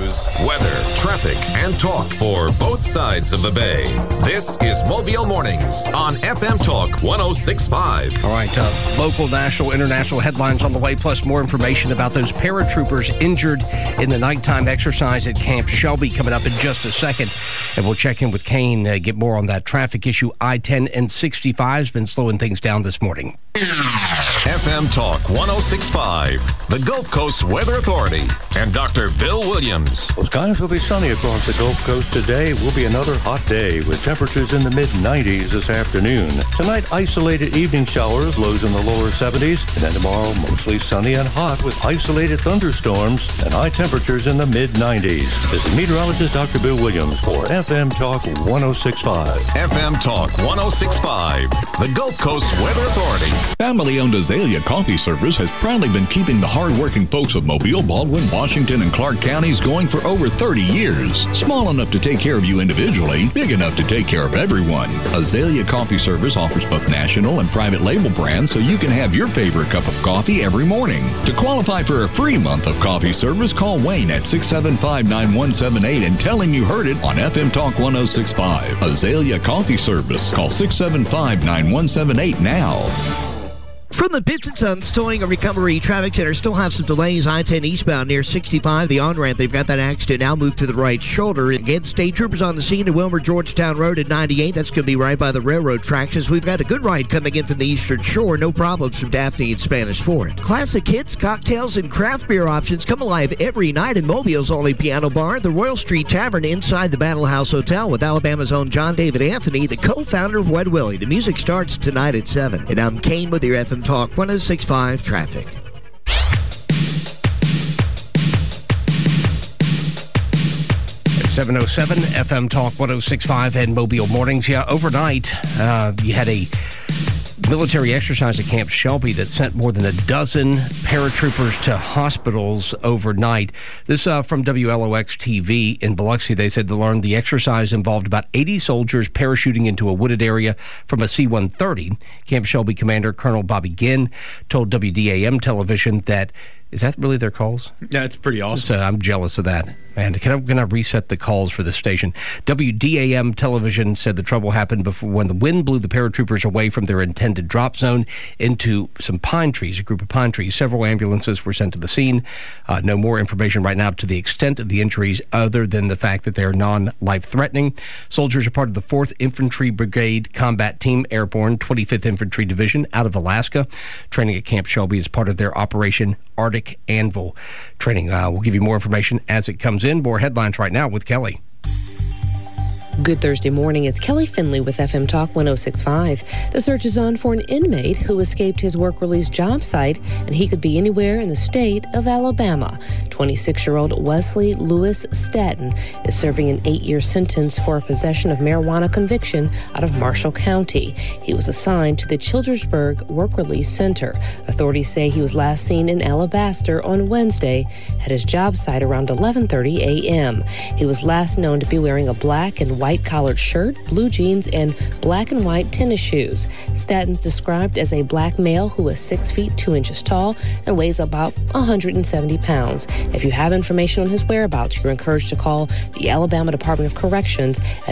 news, weather, traffic, and talk for both sides of the bay. This is Mobile Mornings on FM Talk 106.5. All right, local, national, international headlines on the way, plus more information about those paratroopers injured in the nighttime exercise at Camp Shelby coming up in just a second. And we'll check in with Kane, get more on that traffic issue. I-10 and 65 has been slowing things down this morning. FM Talk 106.5, the Gulf Coast Weather Authority, and Dr. Bill Williams. Well, skies will be sunny across the Gulf Coast today. Will be another hot day with temperatures in the mid-90s this afternoon. Tonight, isolated evening showers, lows in the lower 70s. And then tomorrow, mostly sunny and hot with isolated thunderstorms and high temperatures in the mid-90s. This is meteorologist Dr. Bill Williams for FM Talk 106.5. FM Talk 106.5, the Gulf Coast Weather Authority. Family-owned Azalea Coffee Service has proudly been keeping the hard-working folks of Mobile, Baldwin, Washington, and Clark counties going for over 30 years. Small enough to take care of you individually, big enough to take care of everyone. Azalea Coffee Service offers both national and private label brands so you can have your favorite cup of coffee every morning. To qualify for a free month of coffee service, call Wayne at 675-9178 and tell him you heard it on FM Talk 106.5. Azalea Coffee Service. Call 675-9178 now. From the Bits & Sons Towing and Recovery Traffic Center, still have some delays. I-10 eastbound near 65, the on-ramp. They've got that accident now moved to the right shoulder. Again, state troopers on the scene at Wilmer-Georgetown Road at 98. That's going to be right by the railroad tracks. As we've got a good ride coming in from the Eastern Shore. No problems from Daphne and Spanish Fort. Classic hits, cocktails, and craft beer options come alive every night in Mobile's only piano bar, the Royal Street Tavern inside the Battle House Hotel with Alabama's own John David Anthony, the co-founder of Wed Willie. The music starts tonight at 7. And I'm Kane with your FM Talk 106.5 traffic. 707 FM Talk 106.5 and Mobile Mornings. Yeah, overnight, you had a military exercise at Camp Shelby that sent more than a dozen paratroopers to hospitals overnight. This from WLOX TV in Biloxi. They said to learn the exercise involved about 80 soldiers parachuting into a wooded area from a C-130. Camp Shelby Commander Colonel Bobby Ginn told WDAM television that, is that really their calls? Yeah, it's pretty awesome. So I'm jealous of that. Man, can I reset the calls for the station? WDAM television said the trouble happened before when the wind blew the paratroopers away from their intended drop zone into some pine trees, a group of pine trees. Several ambulances were sent to the scene. No more information right now to the extent of the injuries other than the fact that they are non-life-threatening. Soldiers are part of the 4th Infantry Brigade Combat Team Airborne 25th Infantry Division out of Alaska. Training at Camp Shelby is part of their Operation Arctic Anvil training. We'll give you more information as it comes in. More headlines right now with Kelly. Good Thursday morning. It's Kelly Finley with FM Talk 106.5. The search is on for an inmate who escaped his work release job site, and he could be anywhere in the state of Alabama. 26-year-old Wesley Lewis Staton is serving an 8-year sentence for a possession of marijuana conviction out of Marshall County. He was assigned to the Childersburg Work Release Center. Authorities say he was last seen in Alabaster on Wednesday at his job site around 11:30 a.m. He was last known to be wearing a black and white collared shirt, blue jeans, and black and white tennis shoes. Staton's described as a black male who is 6 feet 2 inches tall and weighs about 170 pounds. If you have information on his whereabouts, you're encouraged to call the Alabama Department of Corrections at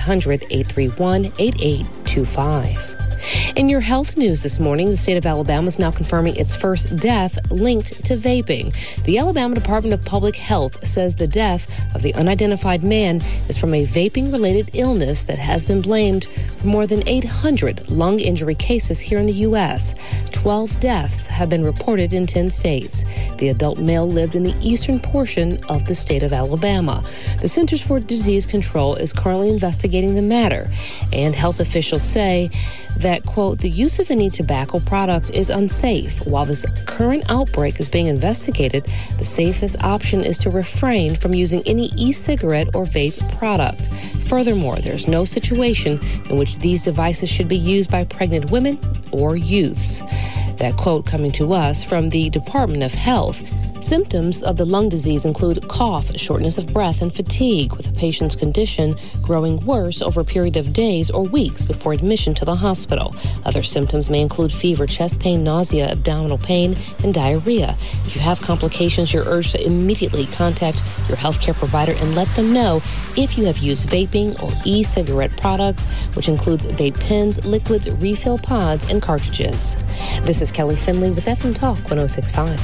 1-800-831-8825. In your health news this morning, the state of Alabama is now confirming its first death linked to vaping. The Alabama Department of Public Health says the death of the unidentified man is from a vaping-related illness that has been blamed for more than 800 lung injury cases here in the U.S. 12 deaths have been reported in 10 states. The adult male lived in the eastern portion of the state of Alabama. The Centers for Disease Control is currently investigating the matter, and health officials say that, quote, the use of any tobacco product is unsafe. While this current outbreak is being investigated, the safest option is to refrain from using any e-cigarette or vape product. Furthermore, there's no situation in which these devices should be used by pregnant women or youths. That quote coming to us from the Department of Health. Symptoms of the lung disease include cough, shortness of breath, and fatigue, with a patient's condition growing worse over a period of days or weeks before admission to the hospital. Other symptoms may include fever, chest pain, nausea, abdominal pain, and diarrhea. If you have complications, you're urged to immediately contact your healthcare provider and let them know if you have used vaping or e-cigarette products, which includes vape pens, liquids, refill pods, and cartridges. This is Kelly Finley with FM Talk 106.5.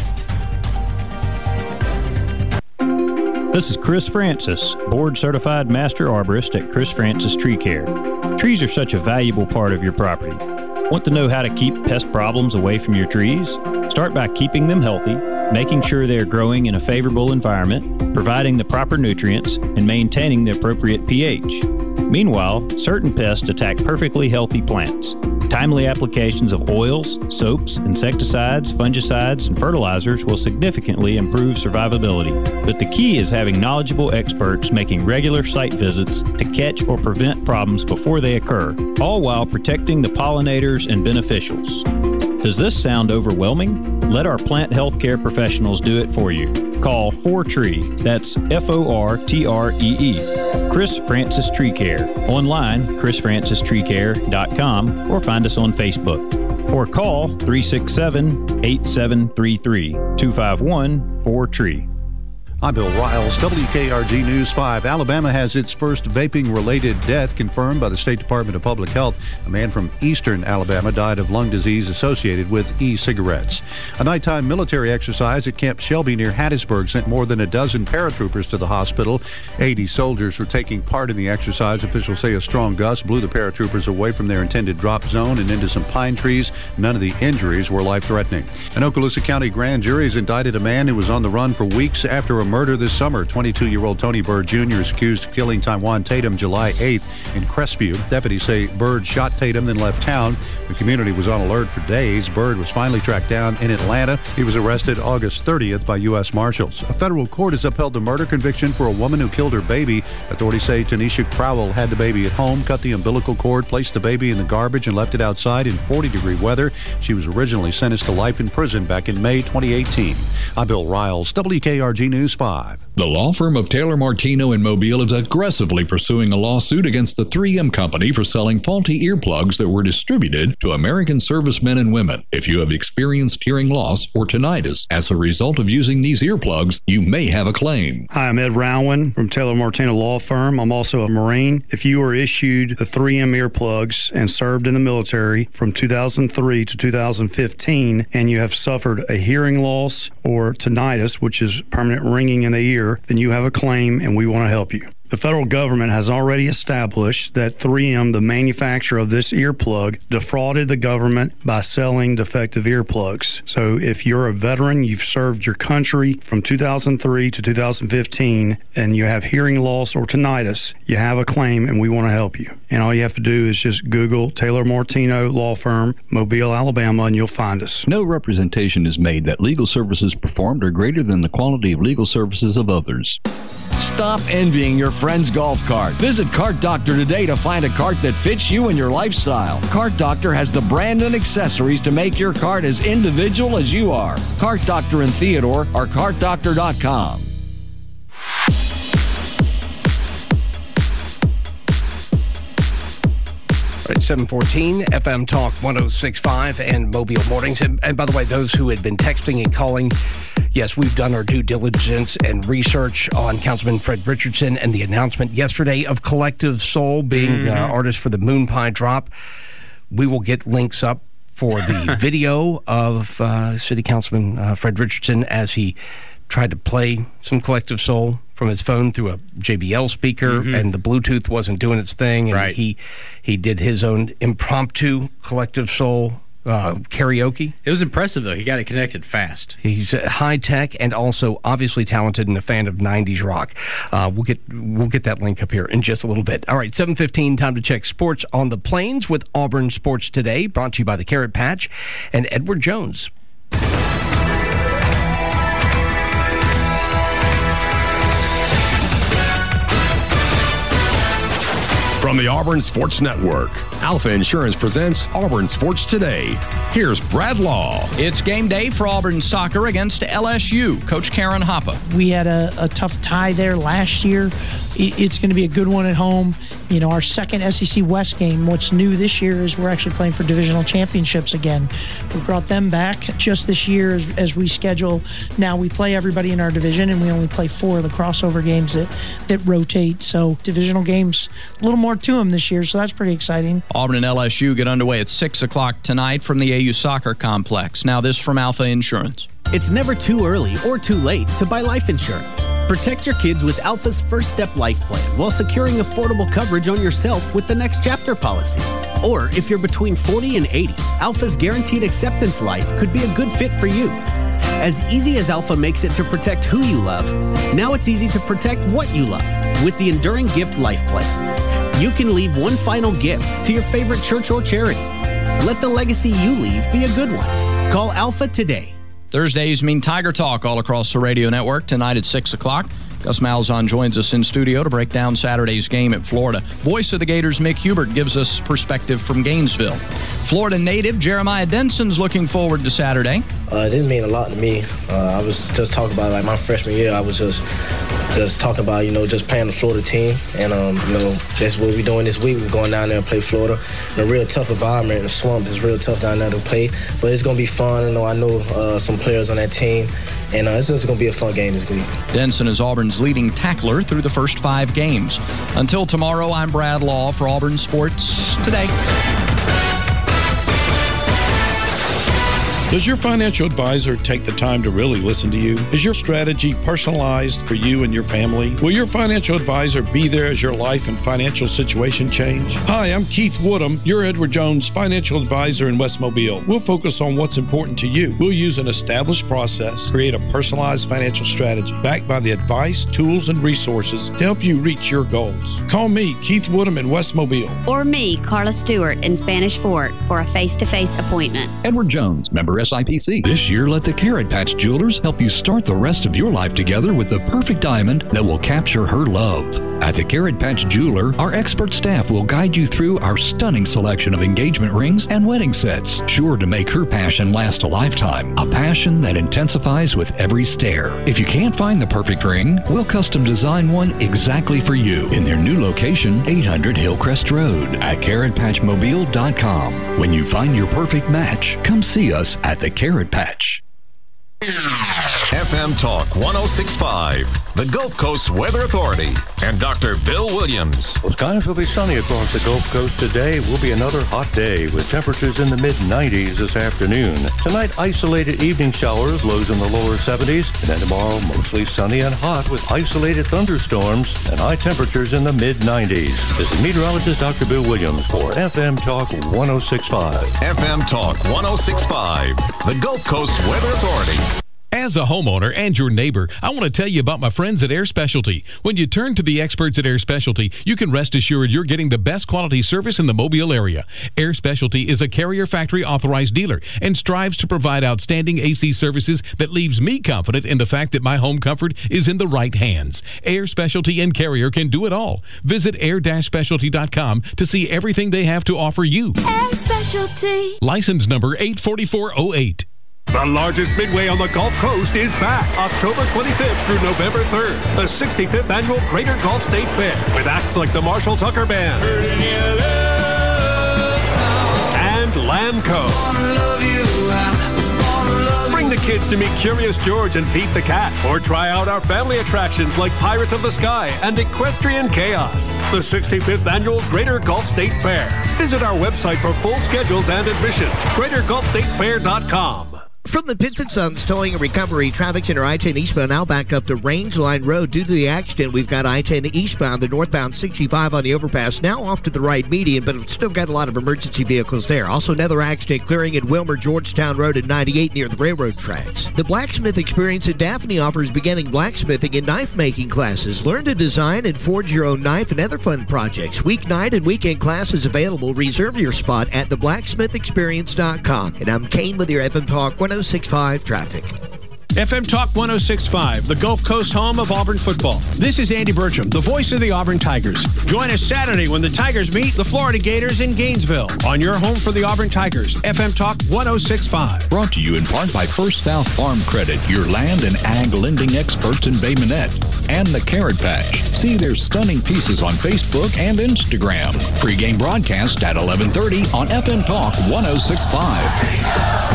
This is Chris Francis, board-certified master arborist at Chris Francis Tree Care. Trees are such a valuable part of your property. Want to know how to keep pest problems away from your trees? Start by keeping them healthy, making sure they're growing in a favorable environment, providing the proper nutrients, and maintaining the appropriate pH. Meanwhile, certain pests attack perfectly healthy plants. Timely applications of oils, soaps, insecticides, fungicides, and fertilizers will significantly improve survivability. But the key is having knowledgeable experts making regular site visits to catch or prevent problems before they occur, all while protecting the pollinators and beneficials. Does this sound overwhelming? Let our plant health care professionals do it for you. Call 4TREE, that's F-O-R-T-R-E-E. Chris Francis Tree Care. Online, chrisfrancistreecare.com, or find us on Facebook. Or call 367-8733, 251-4TREE. I'm Bill Riles, WKRG News 5. Alabama has its first vaping-related death confirmed by the State Department of Public Health. A man from eastern Alabama died of lung disease associated with e-cigarettes. A nighttime military exercise at Camp Shelby near Hattiesburg sent more than a dozen paratroopers to the hospital. 80 soldiers were taking part in the exercise. Officials say a strong gust blew the paratroopers away from their intended drop zone and into some pine trees. None of the injuries were life-threatening. An Okaloosa County grand jury has indicted a man who was on the run for weeks after a murder this summer. 22-year-old Tony Bird Jr. is accused of killing Taiwan Tatum July 8th in Crestview. Deputies say Bird shot Tatum, then left town. The community was on alert for days. Bird was finally tracked down in Atlanta. He was arrested August 30th by U.S. Marshals. A federal court has upheld the murder conviction for a woman who killed her baby. Authorities say Tanisha Crowell had the baby at home, cut the umbilical cord, placed the baby in the garbage, and left it outside in 40-degree weather. She was originally sentenced to life in prison back in May 2018. I'm Bill Riles, WKRG News 5. The law firm of Taylor Martino in Mobile is aggressively pursuing a lawsuit against the 3M Company for selling faulty earplugs that were distributed to American servicemen and women. If you have experienced hearing loss or tinnitus as a result of using these earplugs, you may have a claim. Hi, I'm Ed Rowan from Taylor Martino Law Firm. I'm also a Marine. If you were issued the 3M earplugs and served in the military from 2003 to 2015, and you have suffered a hearing loss or tinnitus, which is permanent ringing in the ear, then you have a claim and we want to help you. The federal government has already established that 3M, the manufacturer of this earplug, defrauded the government by selling defective earplugs. So if you're a veteran, you've served your country from 2003 to 2015, and you have hearing loss or tinnitus, you have a claim and we want to help you. And all you have to do is just Google Taylor Martino Law Firm, Mobile, Alabama, and you'll find us. No representation is made that legal services performed are greater than the quality of legal services of others. Stop envying your friend's golf cart. Visit Cart Doctor today to find a cart that fits you and your lifestyle. Cart Doctor has the brand and accessories to make your cart as individual as you are. Cart Doctor in Theodore or cartdoctor.com. At 714 FM Talk 106.5 and Mobile Mornings. And by the way, those who had been texting and calling, yes, we've done our due diligence and research on Councilman Fred Richardson and the announcement yesterday of Collective Soul being the artist for the Moon Pie Drop. We will get links up for the video of City Councilman Fred Richardson as he tried to play some Collective Soul from his phone through a JBL speaker, and the Bluetooth wasn't doing its thing, and he did his own impromptu Collective Soul karaoke. It was impressive, though. He got it connected fast. He's high-tech and also obviously talented and a fan of 90s rock. We'll get that link up here in just a little bit. All right, 7:15, time to check sports on the Plains with Auburn Sports Today, brought to you by the Carrot Patch and Edward Jones. From the Auburn Sports Network, Alpha Insurance presents Auburn Sports Today. Here's Brad Law. It's game day for Auburn soccer against LSU. Coach Karen Hoppe. We had a tough tie there last year. It's going to be a good one at home. You know, our second SEC West game. What's new this year is we're actually playing for divisional championships again. We brought them back just this year as we schedule. Now we play everybody in our division, and we only play 4 of the crossover games that rotate. So divisional games, a little more to them this year, so that's pretty exciting. Auburn and LSU get underway at 6 o'clock tonight from the AU Soccer Complex. Now this from Alpha Insurance. It's never too early or too late to buy life insurance. Protect your kids with Alpha's First Step Life Plan while securing affordable coverage on yourself with the Next Chapter policy. Or if you're between 40 and 80, Alpha's Guaranteed Acceptance Life could be a good fit for you. As easy as Alpha makes it to protect who you love, now it's easy to protect what you love with the Enduring Gift Life Plan. You can leave one final gift to your favorite church or charity. Let the legacy you leave be a good one. Call Alpha today. Thursdays mean Tiger Talk all across the radio network. Tonight at 6 o'clock, Gus Malzahn joins us in studio to break down Saturday's game at Florida. Voice of the Gators, Mick Hubert, gives us perspective from Gainesville. Florida native Jeremiah Denson's looking forward to Saturday. It didn't mean a lot to me. I was just talking about, like, my freshman year. I was just talking about, just playing the Florida team. And, that's what we're doing this week. We're going down there and play Florida in a real tough environment in the swamp. It's real tough down there to play. But it's going to be fun. I know some players on that team. And it's just going to be a fun game this week. Denson is Auburn's leading tackler through the first 5 games. Until tomorrow, I'm Brad Law for Auburn Sports Today. Does your financial advisor take the time to really listen to you? Is your strategy personalized for you and your family? Will your financial advisor be there as your life and financial situation change? Hi, I'm Keith Woodham, your Edward Jones financial advisor in West Mobile. We'll focus on what's important to you. We'll use an established process, create a personalized financial strategy, backed by the advice, tools, and resources to help you reach your goals. Call me, Keith Woodham in West Mobile. Or me, Carla Stewart in Spanish Fort, for a face-to-face appointment. Edward Jones, member SIPC. This year, let the Carrot Patch Jewelers help you start the rest of your life together with the perfect diamond that will capture her love. At the Carrot Patch Jeweler, our expert staff will guide you through our stunning selection of engagement rings and wedding sets, sure to make her passion last a lifetime. A passion that intensifies with every stare. If you can't find the perfect ring, we'll custom design one exactly for you in their new location, 800 Hillcrest Road at carrotpatchmobile.com. When you find your perfect match, come see us at the Carrot Patch. FM Talk 106.5, the Gulf Coast Weather Authority, and Dr. Bill Williams. Well, skies will be sunny across the Gulf Coast today. Will be another hot day with temperatures in the mid-90s this afternoon. Tonight, isolated evening showers, lows in the lower 70s. And then tomorrow, mostly sunny and hot with isolated thunderstorms and high temperatures in the mid-90s. This is meteorologist Dr. Bill Williams for FM Talk 106.5. FM Talk 106.5, the Gulf Coast Weather Authority. As a homeowner and your neighbor, I want to tell you about my friends at Air Specialty. When you turn to the experts at Air Specialty, you can rest assured you're getting the best quality service in the Mobile area. Air Specialty is a Carrier Factory authorized dealer and strives to provide outstanding AC services that leaves me confident in the fact that my home comfort is in the right hands. Air Specialty and Carrier can do it all. Visit air-specialty.com to see everything they have to offer you. Air Specialty. License number 84408. The largest midway on the Gulf Coast is back October 25th through November 3rd. The 65th Annual Greater Gulf State Fair with acts like the Marshall Tucker Band and Lamco. Bring the kids to meet Curious George and Pete the Cat, or try out our family attractions like Pirates of the Sky and Equestrian Chaos. The 65th Annual Greater Gulf State Fair. Visit our website for full schedules and admission. GreaterGulfStateFair.com. From the Pitts & Sons Towing and Recovery, traffic center I-10 eastbound now back up to Range Line Road. Due to the accident, we've got I-10 eastbound, the northbound 65 on the overpass, now off to the right median, but it's still got a lot of emergency vehicles there. Also, another accident clearing at Wilmer Georgetown Road at 98 near the railroad tracks. The Blacksmith Experience in Daphne offers beginning blacksmithing and knife-making classes. Learn to design and forge your own knife and other fun projects. Weeknight and weekend classes available. Reserve your spot at theblacksmithexperience.com. And I'm Kane with your FM Talk 106.5 traffic. FM Talk 106.5, the Gulf Coast home of Auburn football. This is Andy Bertram, the voice of the Auburn Tigers. Join us Saturday when the Tigers meet the Florida Gators in Gainesville on your home for the Auburn Tigers, FM Talk 106.5. Brought to you in part by First South Farm Credit, your land and ag lending experts in Bay Minette, and the Carrot Patch. See their stunning pieces on Facebook and Instagram. Pre-game broadcast at 11:30 on FM Talk 106.5.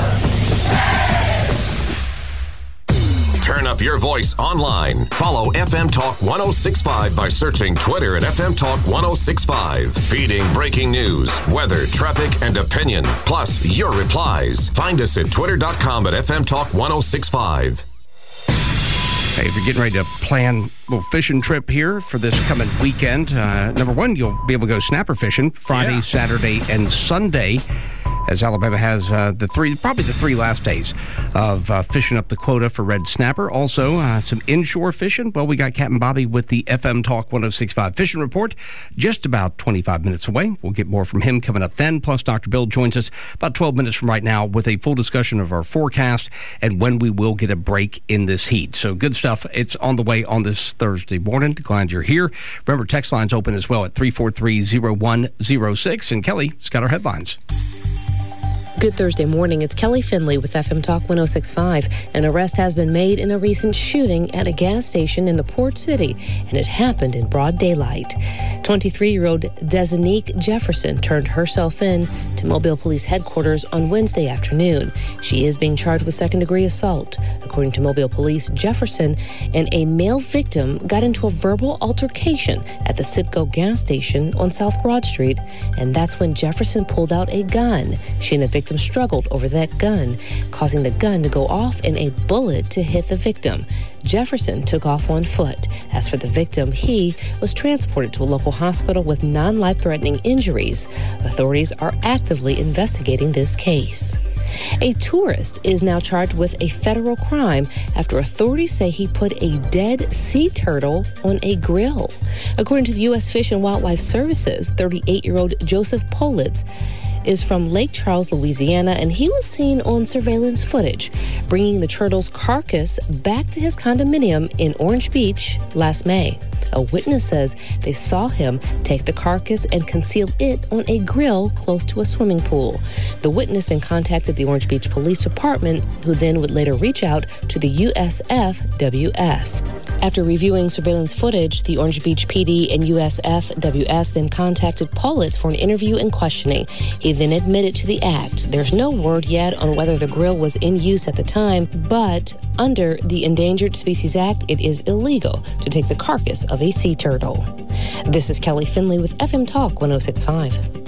Turn up your voice online. Follow FM Talk 106.5 by searching Twitter at FM Talk 106.5. Feeding breaking news, weather, traffic, and opinion, plus your replies. Find us at twitter.com at FM Talk 106.5. Hey, if you're getting ready to plan a little fishing trip here for this coming weekend, number one, you'll be able to go snapper fishing Friday, Saturday, and Sunday, as Alabama has probably the three last days of fishing up the quota for red snapper. Also, some inshore fishing. Well, we got Captain Bobby with the FM Talk 106.5 Fishing Report just about 25 minutes away. We'll get more from him coming up then. Plus, Dr. Bill joins us about 12 minutes from right now with a full discussion of our forecast and when we will get a break in this heat. So good stuff. It's on the way on this Thursday morning. Glad you're here. Remember, text line's open as well at 343-0106. And Kelly's got our headlines. Good Thursday morning. It's Kelly Finley with FM Talk 106.5. An arrest has been made in a recent shooting at a gas station in the Port City, and it happened in broad daylight. 23-year-old Desanique Jefferson turned herself in to Mobile Police Headquarters on Wednesday afternoon. She is being charged with second-degree assault. According to Mobile Police, Jefferson and a male victim got into a verbal altercation at the Citgo gas station on South Broad Street, and that's when Jefferson pulled out a gun. She and the victim struggled over that gun, causing the gun to go off and a bullet to hit the victim. Jefferson took off on foot. As for the victim, he was transported to a local hospital with non-life-threatening injuries. Authorities are actively investigating this case. A tourist is now charged with a federal crime after authorities say he put a dead sea turtle on a grill. According to the U.S. Fish and Wildlife Services, 38-year-old Joseph Politz is from Lake Charles, Louisiana, and he was seen on surveillance footage bringing the turtle's carcass back to his condominium in Orange Beach last May. A witness says they saw him take the carcass and conceal it on a grill close to a swimming pool. The witness then contacted the Orange Beach Police Department, who then would later reach out to the USFWS. After reviewing surveillance footage, the Orange Beach PD and USFWS then contacted Politz for an interview and questioning. He then admitted to the act. There's no word yet on whether the grill was in use at the time, but under the Endangered Species Act, it is illegal to take the carcass of a sea turtle. This is Kelly Finley with FM Talk 106.5.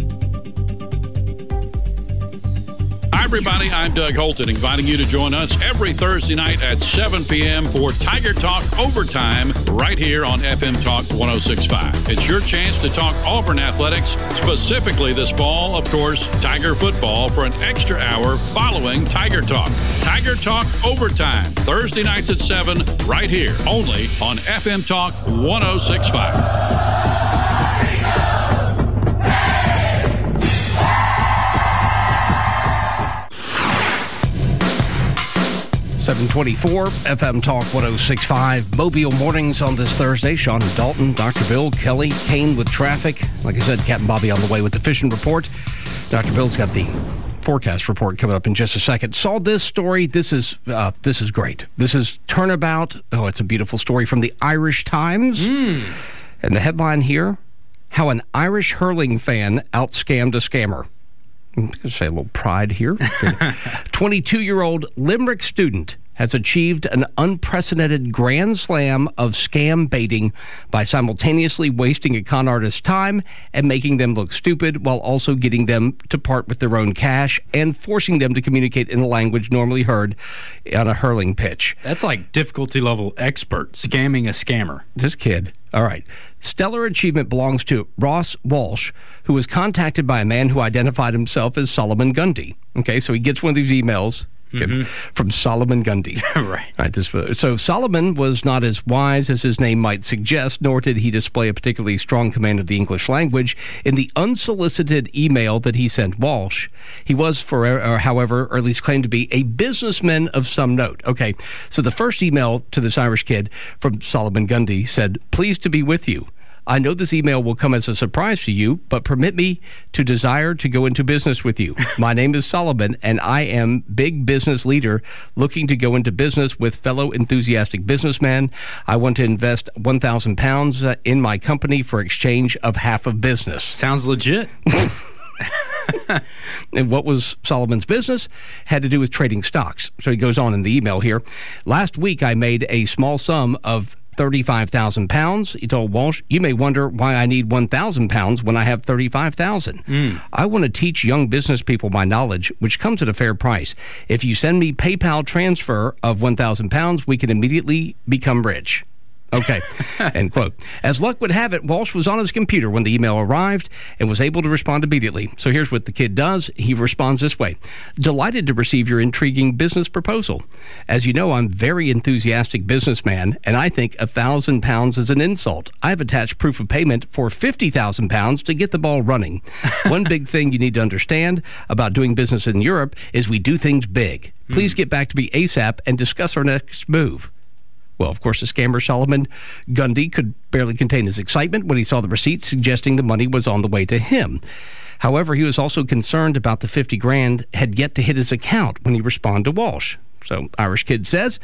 Hi, everybody. I'm Doug Holton, inviting you to join us every Thursday night at 7 p.m. for Tiger Talk Overtime right here on FM Talk 106.5. It's your chance to talk Auburn athletics, specifically this fall, of course, Tiger football, for an extra hour following Tiger Talk. Tiger Talk Overtime, Thursday nights at 7, right here, only on FM Talk 106.5. 724 FM Talk 106.5 Mobile Mornings on this Thursday. Sean and Dalton, Dr. Bill, Kelly, Kane with traffic. Like I said, Captain Bobby on the way with the fishing report. Dr. Bill's got the forecast report coming up in just a second. Saw this story. This is great. This is Turnabout. Oh, it's a beautiful story from the Irish Times. And the headline here, how an Irish hurling fan out-scammed a scammer. I'm going to say a little pride here. 22-year-old Limerick student has achieved an unprecedented grand slam of scam baiting by simultaneously wasting a con artist's time and making them look stupid while also getting them to part with their own cash and forcing them to communicate in a language normally heard on a hurling pitch. That's like difficulty level expert, scamming a scammer. This kid. All right. Stellar achievement belongs to Ross Walsh, who was contacted by a man who identified himself as Solomon Gundy. Okay, so he gets one of these emails from Solomon Gundy. Right. So Solomon was not as wise as his name might suggest, nor did he display a particularly strong command of the English language. In the unsolicited email that he sent Walsh, he was, however, or at least claimed to be, a businessman of some note. Okay, so the first email to this Irish kid from Solomon Gundy said, "Pleased to be with you. I know this email will come as a surprise to you, but permit me to desire to go into business with you. My name is Solomon, and I am big business leader looking to go into business with fellow enthusiastic businessman. I want to invest £1,000 in my company for exchange of half of business." Sounds legit. And what was Solomon's business? Had to do with trading stocks. So he goes on in the email here. "Last week, I made a small sum of £35,000. He told Walsh, "You may wonder why I need £1,000 when I have $35,000. I want to teach young business people my knowledge, which comes at a fair price. If you send me PayPal transfer of £1,000, we can immediately become rich." Okay, end quote. As luck would have it, Walsh was on his computer when the email arrived and was able to respond immediately. So here's what the kid does. He responds this way. "Delighted to receive your intriguing business proposal. As you know, I'm a very enthusiastic businessman, and I think £1,000 is an insult. I've attached proof of payment for £50,000 to get the ball running. One big thing you need to understand about doing business in Europe is we do things big. Please get back to me ASAP and discuss our next move." Well, of course, the scammer Solomon Gundy could barely contain his excitement when he saw the receipt suggesting the money was on the way to him. However, he was also concerned about the $50,000 had yet to hit his account when he responded to Walsh. So Irish kid says,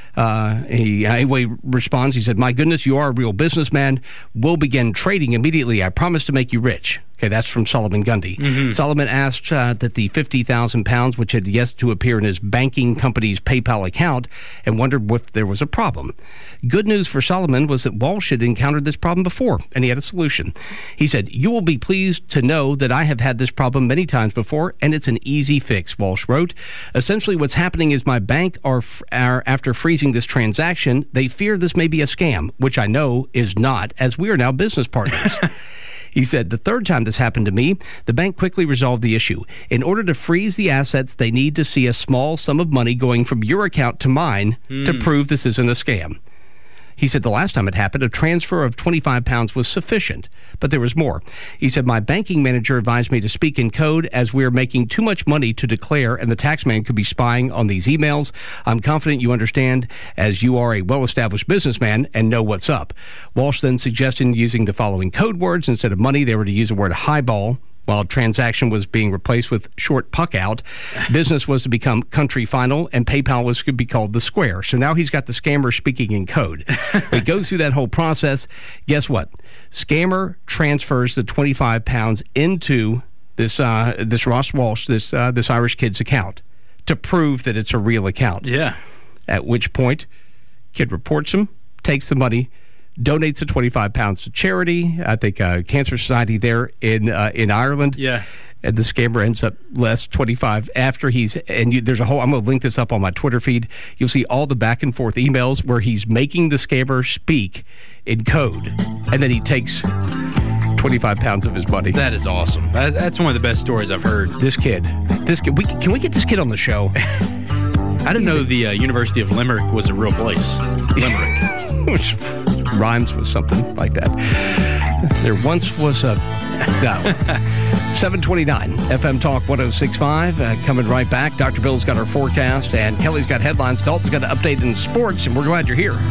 he responds, he said, "My goodness, you are a real businessman. We'll begin trading immediately. I promise to make you rich." Okay, that's from Solomon Gundy. Solomon asked that the £50,000, which had yet to appear in his banking company's PayPal account, and wondered if there was a problem. Good news for Solomon was that Walsh had encountered this problem before, and he had a solution. He said, "You will be pleased to know that I have had this problem many times before, and it's an easy fix," Walsh wrote. "Essentially, what's happening is my bank are after freezing this transaction, they fear this may be a scam, which I know is not, as we are now business partners." He said, "The third time this happened to me, the bank quickly resolved the issue. In order to freeze the assets, they need to see a small sum of money going from your account to mine to prove this isn't a scam." He said the last time it happened, a transfer of £25 was sufficient, but there was more. He said, "My banking manager advised me to speak in code as we are making too much money to declare and the taxman could be spying on these emails. I'm confident you understand as you are a well-established businessman and know what's up." Walsh then suggested using the following code words. Instead of money, they were to use the word highball. While transaction was being replaced with short puck out, business was to become country final, and PayPal was to be called the square. So now he's got the scammer speaking in code. He goes through that whole process. Guess what? Scammer transfers the £25 into this Ross Walsh, this Irish kid's account to prove that it's a real account. Yeah. At which point, kid reports him, takes the money, donates the £25 to charity. I think Cancer Society there in Ireland. Yeah. And the scammer ends up less $25 after there's a whole, I'm going to link this up on my Twitter feed. You'll see all the back and forth emails where he's making the scammer speak in code. And then he takes £25 of his money. That is awesome. That's one of the best stories I've heard. This kid, can we get this kid on the show? I didn't know the University of Limerick was a real place. Limerick. Which rhymes with something like that. There once was a... No. 729 FM Talk 106.5. Coming right back. Dr. Bill's got our forecast, and Kelly's got headlines. Dalton's got an update in sports, and we're glad you're here.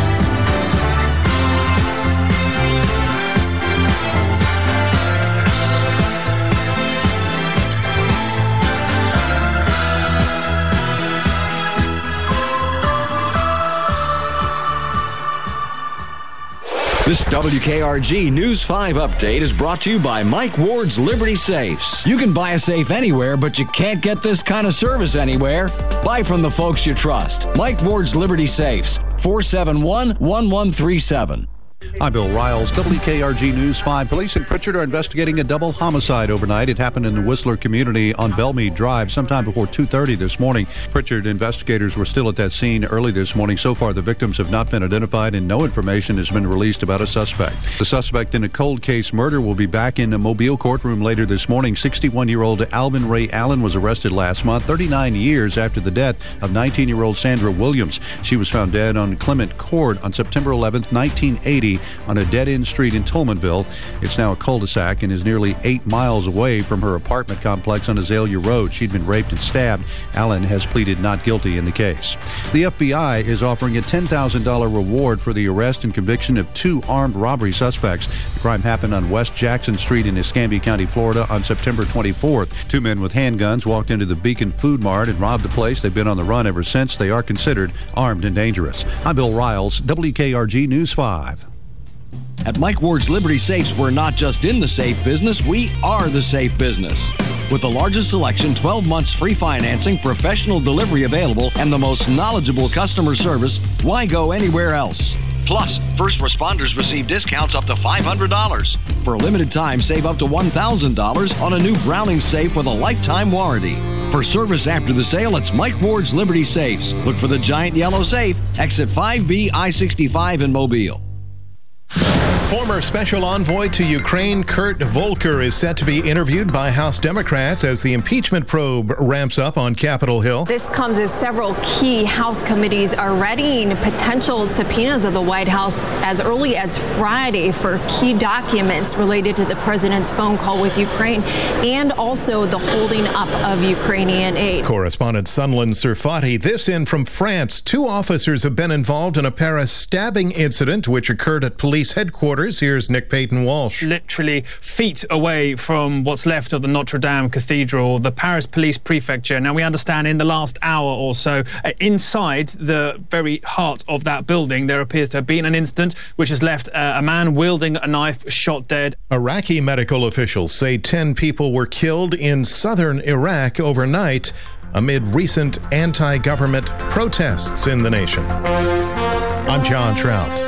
This WKRG News 5 update is brought to you by Mike Ward's Liberty Safes. You can buy a safe anywhere, but you can't get this kind of service anywhere. Buy from the folks you trust. Mike Ward's Liberty Safes, 471-1137. I'm Bill Riles, WKRG News 5. Police in Pritchard are investigating a double homicide overnight. It happened in the Whistler community on Belmead Drive sometime before 2:30 this morning. Pritchard investigators were still at that scene early this morning. So far, the victims have not been identified and no information has been released about a suspect. The suspect in a cold case murder will be back in the Mobile courtroom later this morning. 61-year-old Alvin Ray Allen was arrested last month, 39 years after the death of 19-year-old Sandra Williams. She was found dead on Clement Court on September 11th, 1980. On a dead-end street in Tolmanville. It's now a cul-de-sac and is nearly 8 miles away from her apartment complex on Azalea Road. She'd been raped and stabbed. Allen has pleaded not guilty in the case. The FBI is offering a $10,000 reward for the arrest and conviction of 2 armed robbery suspects. The crime happened on West Jackson Street in Escambia County, Florida on September 24th. 2 men with handguns walked into the Beacon Food Mart and robbed the place. They've been on the run ever since. They are considered armed and dangerous. I'm Bill Riles, WKRG News 5. At Mike Ward's Liberty Safes, we're not just in the safe business, we are the safe business. With the largest selection, 12 months free financing, professional delivery available, and the most knowledgeable customer service, why go anywhere else? Plus, first responders receive discounts up to $500. For a limited time, save up to $1,000 on a new Browning safe with a lifetime warranty. For service after the sale, it's Mike Ward's Liberty Safes. Look for the giant yellow safe, exit 5B I-65 in Mobile. Former Special Envoy to Ukraine Kurt Volker is set to be interviewed by House Democrats as the impeachment probe ramps up on Capitol Hill. This comes as several key House committees are readying potential subpoenas of the White House as early as Friday for key documents related to the president's phone call with Ukraine and also the holding up of Ukrainian aid. Correspondent Sunlen Serfati. This in from France. 2 officers have been involved in a Paris stabbing incident which occurred at police headquarters. Here's Nick Payton-Walsh. Literally feet away from what's left of the Notre Dame Cathedral, the Paris Police Prefecture. Now, we understand in the last hour or so, inside the very heart of that building, there appears to have been an incident which has left a man wielding a knife shot dead. Iraqi medical officials say 10 people were killed in southern Iraq overnight amid recent anti-government protests in the nation. I'm John Trout.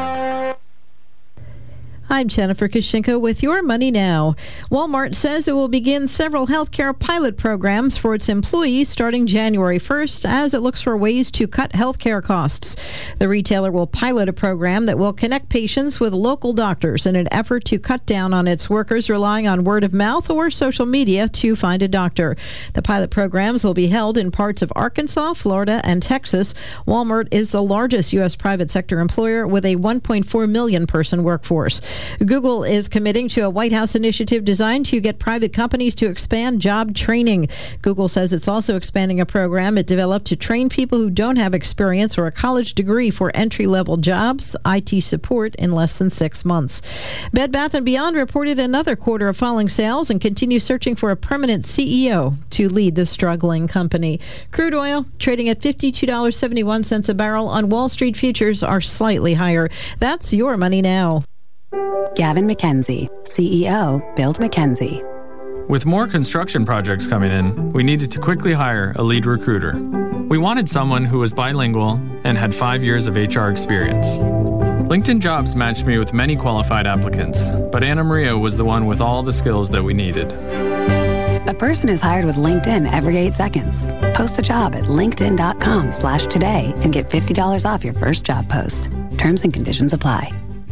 I'm Jennifer Kushinka with Your Money Now. Walmart says it will begin several healthcare pilot programs for its employees starting January 1st as it looks for ways to cut healthcare costs. The retailer will pilot a program that will connect patients with local doctors in an effort to cut down on its workers relying on word of mouth or social media to find a doctor. The pilot programs will be held in parts of Arkansas, Florida, and Texas. Walmart is the largest U.S. private sector employer with a 1.4 million person workforce. Google is committing to a White House initiative designed to get private companies to expand job training. Google says it's also expanding a program it developed to train people who don't have experience or a college degree for entry-level jobs, IT support, in less than 6 months. Bed Bath & Beyond reported another quarter of falling sales and continues searching for a permanent CEO to lead the struggling company. Crude oil trading at $52.71 a barrel on Wall Street. Futures are slightly higher. That's Your Money Now. Gavin McKenzie, CEO, Build McKenzie. With more construction projects coming in, we needed to quickly hire a lead recruiter. We wanted someone who was bilingual and had 5 years of HR experience. LinkedIn Jobs matched me with many qualified applicants, but Anna Maria was the one with all the skills that we needed. A person is hired with LinkedIn every 8 seconds. Post a job at linkedin.com/today and get $50 off your first job post. Terms and conditions apply.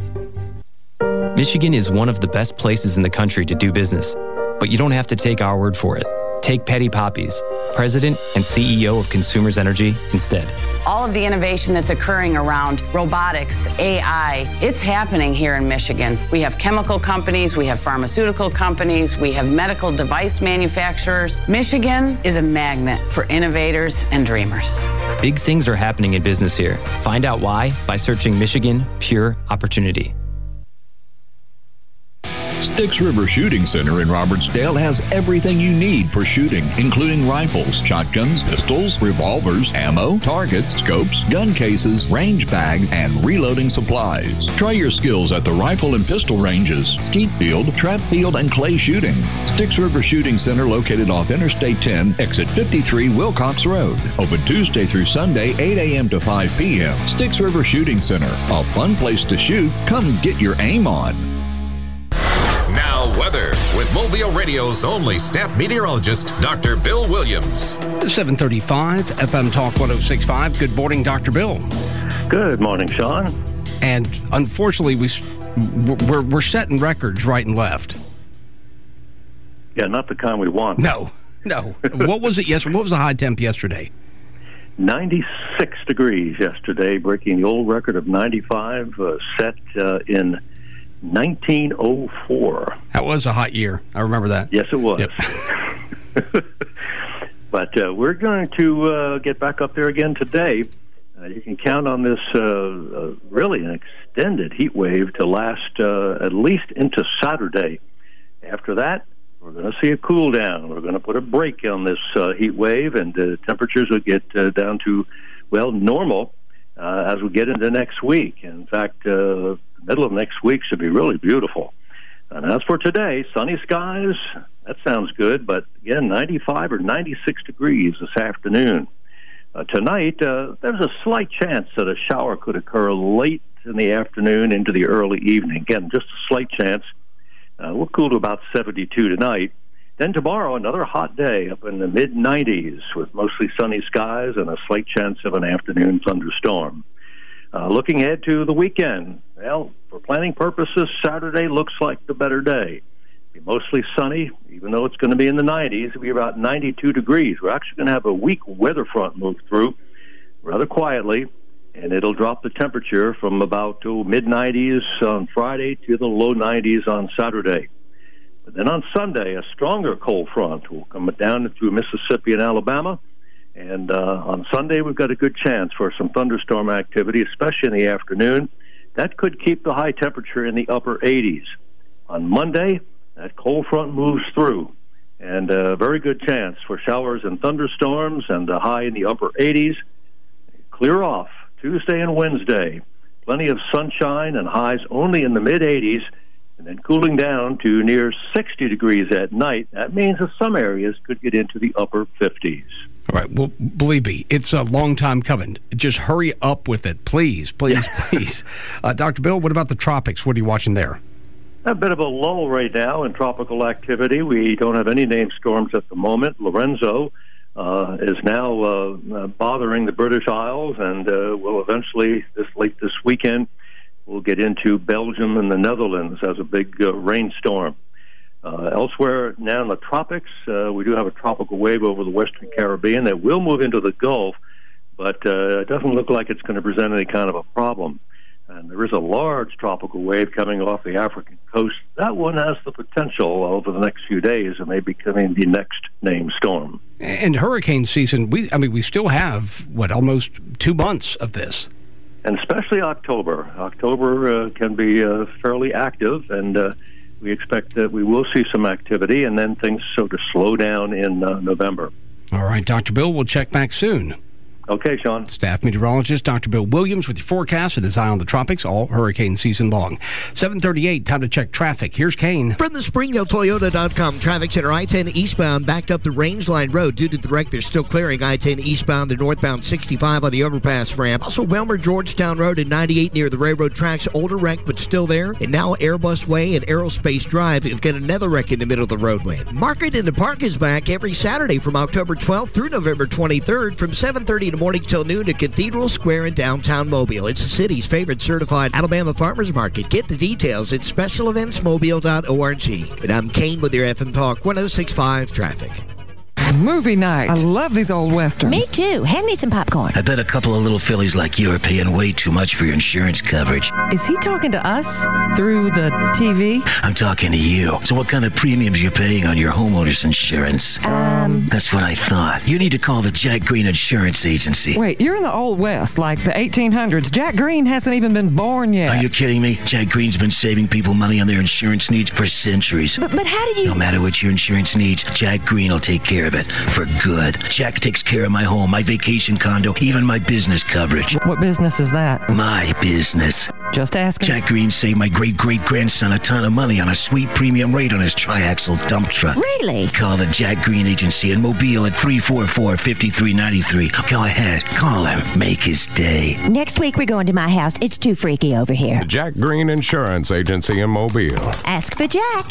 Michigan is one of the best places in the country to do business, but you don't have to take our word for it. Take Petty Poppies, President and CEO of Consumers Energy, instead. All of the innovation that's occurring around robotics, AI, it's happening here in Michigan. We have chemical companies, we have pharmaceutical companies, we have medical device manufacturers. Michigan is a magnet for innovators and dreamers. Big things are happening in business here. Find out why by searching Michigan Pure Opportunity. Styx River Shooting Center in Robertsdale has everything you need for shooting, including rifles, shotguns, pistols, revolvers, ammo, targets, scopes, gun cases, range bags, and reloading supplies. Try your skills at the rifle and pistol ranges, skeet field, trap field, and clay shooting. Styx River Shooting Center located off Interstate 10, exit 53, Wilcox Road. Open Tuesday through Sunday, 8 a.m. to 5 p.m. Styx River Shooting Center, a fun place to shoot. Come get your aim on. Now, weather with Mobile Radio's only staff meteorologist, Dr. Bill Williams. 7:35, FM Talk 106.5. Good morning, Dr. Bill. Good morning, Sean. And unfortunately, we're setting records right and left. Yeah, not the kind we want. No. What was it yesterday? What was the high temp yesterday? 96 degrees yesterday, breaking the old record of 95 set in 1904. That was a hot year. I remember that. Yes, it was. Yep. But we're going to get back up there again today. You can count on this really an extended heat wave to last at least into Saturday. After that, we're going to see a cool down. We're going to put a break on this heat wave, and temperatures will get down to, well, normal as we get into next week. In fact, middle of next week should be really beautiful. And as for today, sunny skies, that sounds good, but again, 95 or 96 degrees this afternoon. Tonight, there's a slight chance that a shower could occur late in the afternoon into the early evening. Again, just a slight chance. We'll cool to about 72 tonight. Then tomorrow, another hot day up in the mid-90s with mostly sunny skies and a slight chance of an afternoon thunderstorm. Looking ahead to the weekend, well, for planning purposes, Saturday looks like the better day. Be mostly sunny, even though it's going to be in the 90s. It'll be about 92 degrees. We're actually going to have a weak weather front move through rather quietly, and it'll drop the temperature from about mid-90s on Friday to the low 90s on Saturday. But then on Sunday, a stronger cold front will come down through Mississippi and Alabama. And on Sunday, we've got a good chance for some thunderstorm activity, especially in the afternoon. That could keep the high temperature in the upper 80s. On Monday, that cold front moves through, and a very good chance for showers and thunderstorms, and a high in the upper 80s. Clear off Tuesday and Wednesday. Plenty of sunshine and highs only in the mid-80s, and then cooling down to near 60 degrees at night. That means that some areas could get into the upper 50s. All right. Well, believe me, it's a long time coming. Just hurry up with it, please. Please. Dr. Bill, what about the tropics? What are you watching there? A bit of a lull right now in tropical activity. We don't have any named storms at the moment. Lorenzo is now bothering the British Isles, and will eventually, late this weekend, we'll get into Belgium and the Netherlands as a big rainstorm. Elsewhere now in the tropics, we do have a tropical wave over the Western Caribbean that will move into the Gulf, but it doesn't look like it's going to present any kind of a problem. And there is a large tropical wave coming off the African coast. That one has the potential over the next few days of maybe becoming the next named storm. And hurricane season, we still have, almost 2 months of this. And especially October. October can be fairly active, and we expect that we will see some activity, and then things sort of slow down in November. All right, Dr. Bill, we'll check back soon. Okay, Sean. Staff meteorologist Dr. Bill Williams with your forecast and his eye on the tropics all hurricane season long. 7:38, time to check traffic. Here's Kane. From the SpringdaleToyota.com traffic center, I-10 eastbound backed up the Rangeline Road. Due to the wreck, they're still clearing I-10 eastbound to northbound 65 on the overpass ramp. Also, Wilmer Georgetown Road and 98 near the railroad tracks. Older wreck, but still there. And now Airbus Way and Aerospace Drive. You've got another wreck in the middle of the roadway. Market in the Park is back every Saturday from October 12th through November 23rd from 7:30 in the morning till noon at Cathedral Square in downtown Mobile. It's the city's favorite certified Alabama farmers market. Get the details at specialeventsmobile.org. And I'm Kane with your FM Talk 106.5 traffic. movie night. I love these old westerns. Me too. Hand me some popcorn. I bet a couple of little fillies like you are paying way too much for your insurance coverage. Is he talking to us through the TV? I'm talking to you. So what kind of premiums you paying on your homeowner's insurance? That's what I thought. You need to call the Jack Green Insurance Agency. Wait, you're in the Old West, like the 1800s. Jack Green hasn't even been born yet. Are you kidding me? Jack Green's been saving people money on their insurance needs for centuries. But how do you... No matter what your insurance needs, Jack Green will take care of it for good. Jack takes care of my home, my vacation condo, even my business coverage. What business is that? My business. Just asking. Jack Green saved my great-great-grandson a ton of money on a sweet premium rate on his tri-axle dump truck. Really? Call the Jack Green Agency in Mobile at 344-5393. Go ahead. Call him. Make his day. Next week we're going to my house. It's too freaky over here. The Jack Green Insurance Agency in Mobile. Ask for Jack.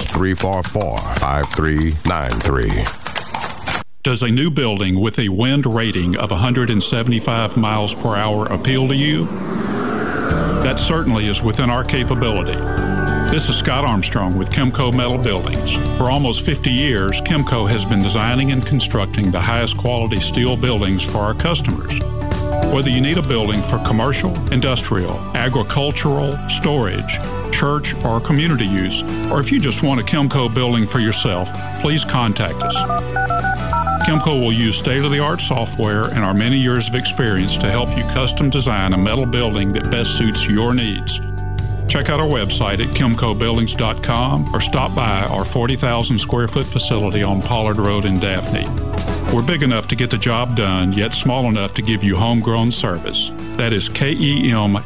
344-5393. Does a new building with a wind rating of 175 miles per hour appeal to you? That certainly is within our capability. This is Scott Armstrong with Chemco Metal Buildings. For almost 50 years, Chemco has been designing and constructing the highest quality steel buildings for our customers. Whether you need a building for commercial, industrial, agricultural, storage, church, or community use, or if you just want a Chemco building for yourself, please contact us. Chemco will use state-of-the-art software and our many years of experience to help you custom design a metal building that best suits your needs. Check out our website at chemcobuildings.com or stop by our 40,000 square foot facility on Pollard Road in Daphne. We're big enough to get the job done, yet small enough to give you homegrown service. That is KEMKO